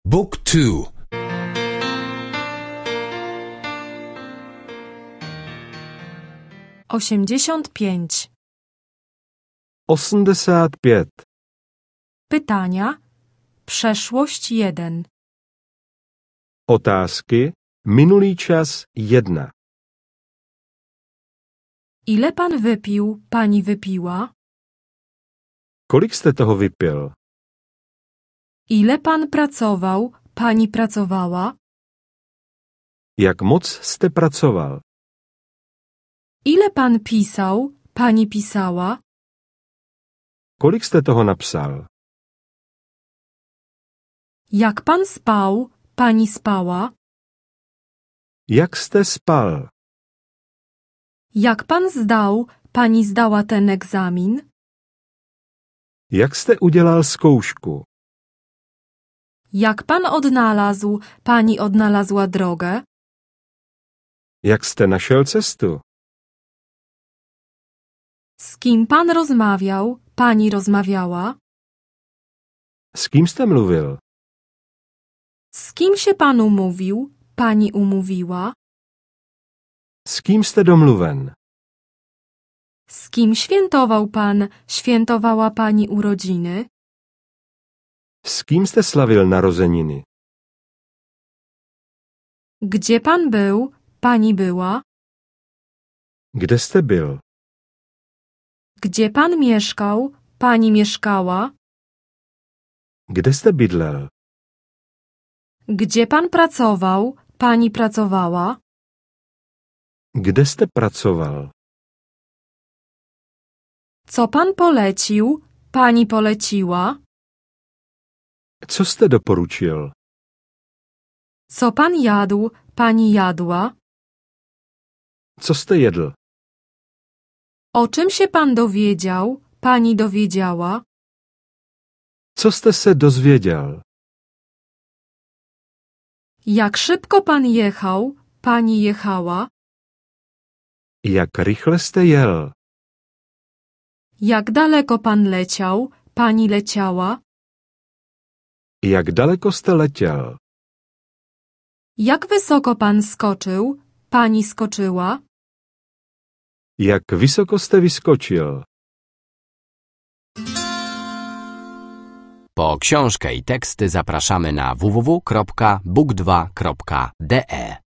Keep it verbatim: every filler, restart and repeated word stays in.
Book two. osiemdziesiąt pięć. osmdesát pět. Pytania. Przeszłość jeden. Otázky. Minulý čas jedna. Ile pan wypił, pani wypiła? Kolik jste toho vypil? Ile pan pracował, pani pracowała? Jak moc jste pracoval? Ile pan pisał, pani pisała? Kolik jste toho napsal? Jak pan spał, pani spała? Jak jste spal? Jak pan zdał, pani zdała ten egzamin? Jak jste udělal zkoušku? Jak pan odnalazł, pani odnalazła drogę? Jak jste našel cestu? Z kim pan rozmawiał, pani rozmawiała? S kým jste mluvil? Z kim się pan umówił, pani umówiła? S kým jste domluven? Z kim świętował pan, świętowała pani urodziny? S kým jste slavil narozeniny? Gdzie pan był, pani była? Kde jste byl? Gdzie pan mieszkał, pani mieszkała? Kde jste bydlel? Gdzie pan pracował, pani pracowała? Kde jste pracoval? Co pan polecił, pani poleciła? Co jste doporučil? Co pan jadł, pani jadła? Co jste jedl? O czym się pan dowiedział, pani dowiedziała? Co jste se dozvěděl? Jak szybko pan jechał, pani jechała? Jak rychle jste jel? Jak daleko pan leciał, pani leciała? Jak daleko jste letěl? Jak wysoko pan skoczył, pani skoczyła? Jak vysoko jste vyskočil? Po książkę i teksty zapraszamy na w w w kropka book dwa kropka d e.